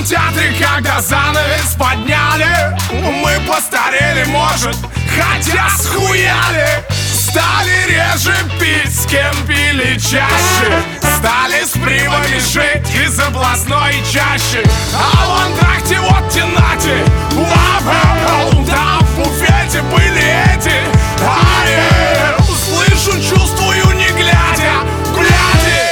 кинотеатре, когда занавес подняли, мы постарели, может, хотя схуяли. Стали реже пить, с кем пили чаще, стали с привами жить из областной чащи. А в антракте вот тенате, там в буфете были эти. Слышу, чувствую, не глядя, бляди.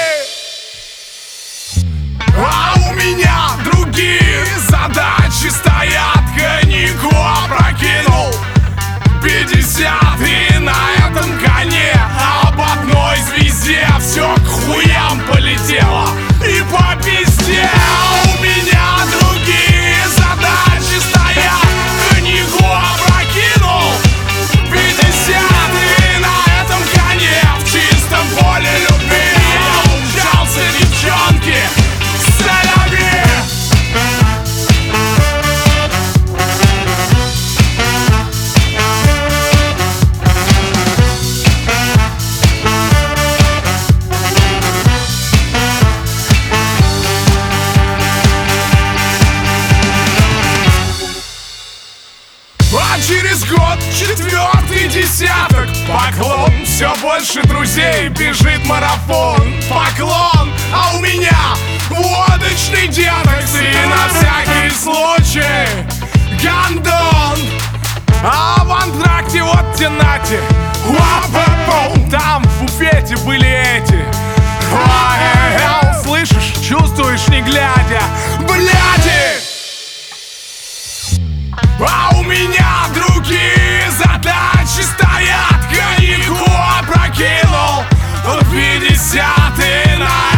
А у меня другие задачи стоят. Коньяку опрокинул 50 и на этом коне об одной звезде все к хуям полетело и по пизде. А у меня другие задачи стоят. Коньяку опрокинул 50 и на этом коне в чистом поле любви я умчался, девчонки, соляви. А через год четвертый десяток, поклон, все больше друзей, бежит марафон. Поклон, а у меня водочный детокс и на всякий случай гондон. А в антракте вот тенате, там в буфете были эти. Слышишь, чувствуешь, не глядя, бляди. А у меня другие задачи стоят. Коньяку опрокинул 50 и на